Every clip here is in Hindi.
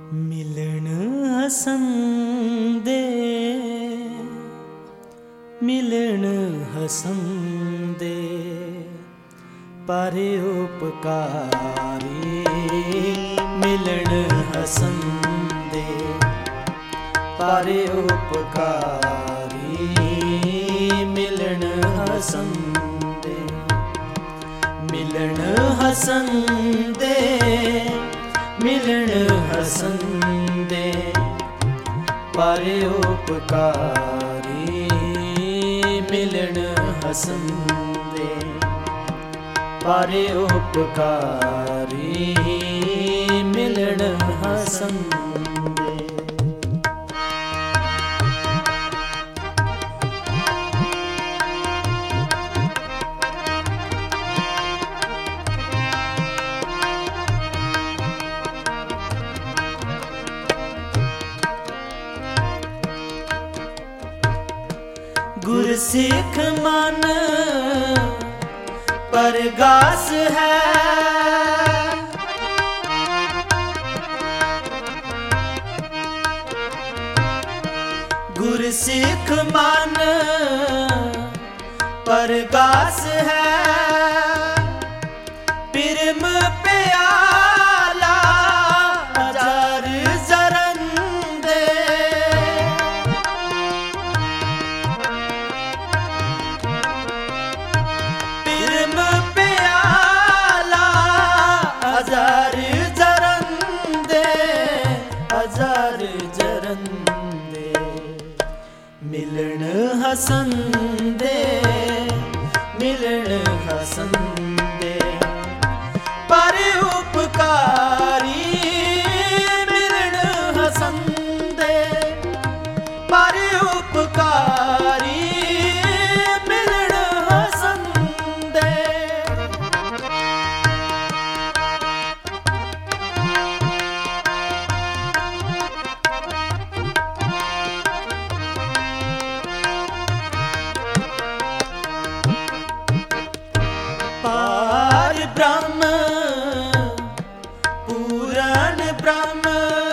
मिलन हसंदे मिलन हसंदे पर उपकारी मिलन हसंदे पर उपकारी मिलन हसंदे मिलन हसंदे मिलन हसंदे पर उपकारी मिलन हसंदे पर उपकारी मिलन हसंदे। गुरसिख मन परगास है गुरसिख मन परगास है पिरम प्याला हजार जरंदे पिरम प्याला हजार जरंदे हजार जरंदे मिलन हसंदे मिलन हसंदे पर उपकारी मिलन हसंदे पर उपकारी मिलन हसंदे। पार ब्रह्म पूरण ब्रह्म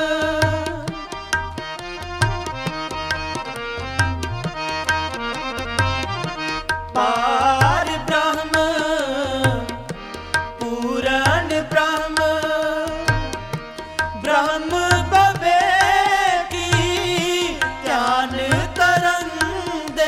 पार ब्रह्म पूरण ब्रह्म ब्रह्म बबे की ध्यान तरंदे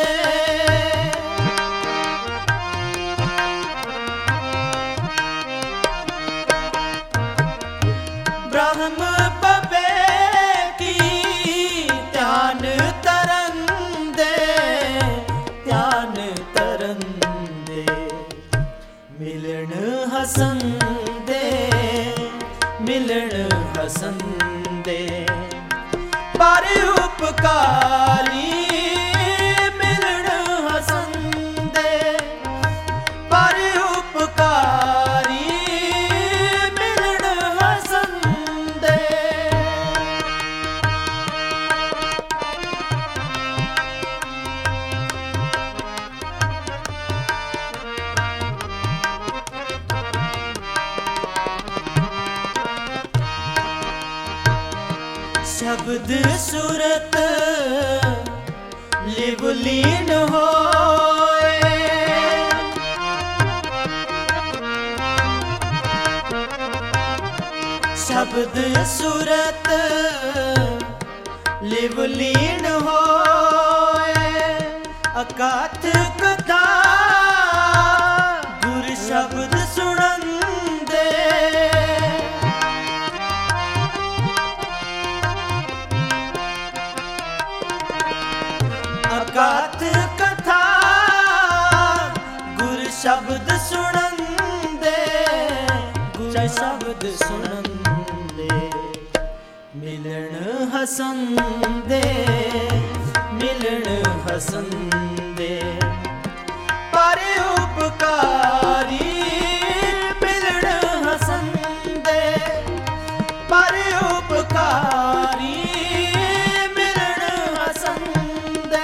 ब्रह्म बबे की ध्यान तरंदे ध्यान तरंदे मिलन हसंदे मिलन हसंदे पर उपकारी मिलन हसंदे पर उपकारी मिलन हसंदे। शब्द सूरत लिवलीन होए शब्द सूरत लिवलीन होए अकाथ कथा गुर शब्द सुनंदे अकाथ कथा गुर शब्द सुनंदे गुर शब्द सुनंदे मिलन हसंदे मिलन हसंदे पर उपकारी मिलन हसंदे पर उपकारी मिलन हसंदे।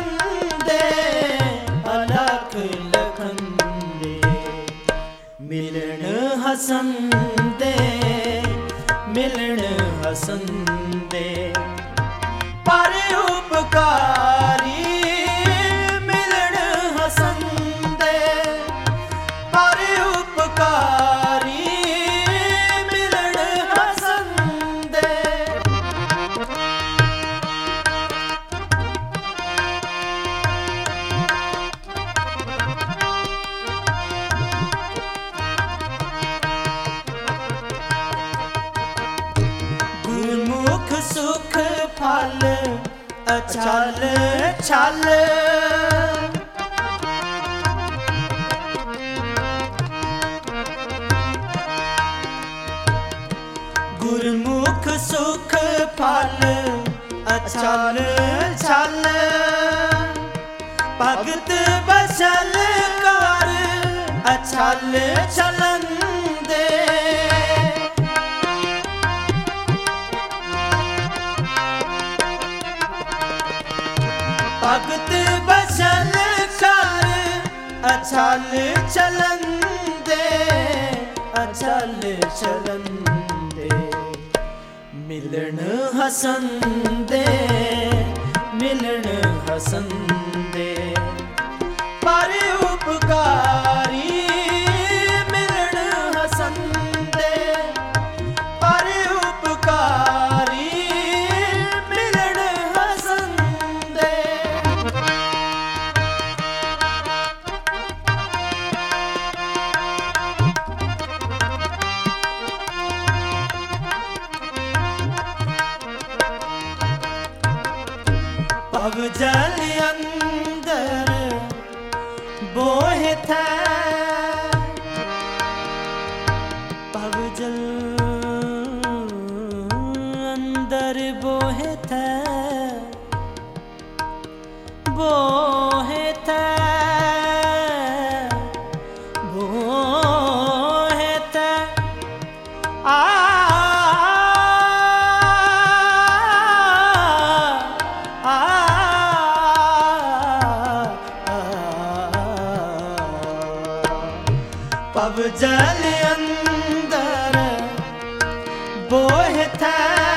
दे अलख लखन दे मिलन हसन दे मिलन हसन दे पर उपकारी मिलन हसन दे पर उपकारी मिलन हसन दे गुरमुख सुख फल अछल छल गुरमुख सुख फल अछल छल भगत बसल कर अछल छलन दे भगत बसल कर अछल चलन दे अछल चलन दे मिलन हसन दे मिलन हसन दे पर उपकारी मिलन हसन दे पर उपकारी मिलन हसन दे पव जल अंदर बोहे थे पव जल अंदर बोहे थे बोहे थे बोहे थे पव जल अंदर बोहे थे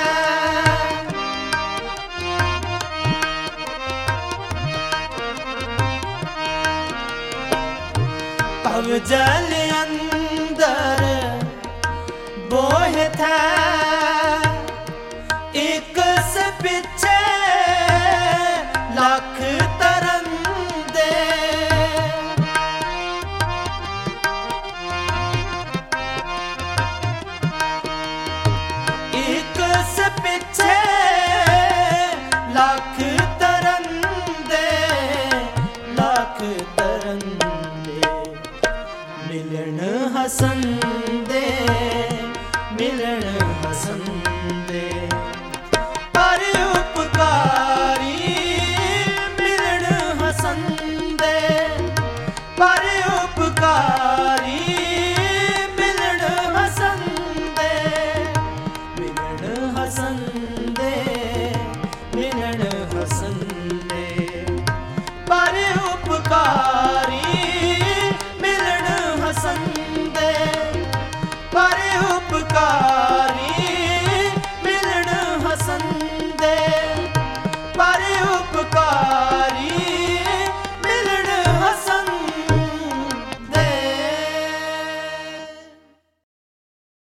पव जल अंदर बोहे थे एक से पीछे लाख तरन दे पीछे लाख तरन दे लाख तरन दे मिलन हसन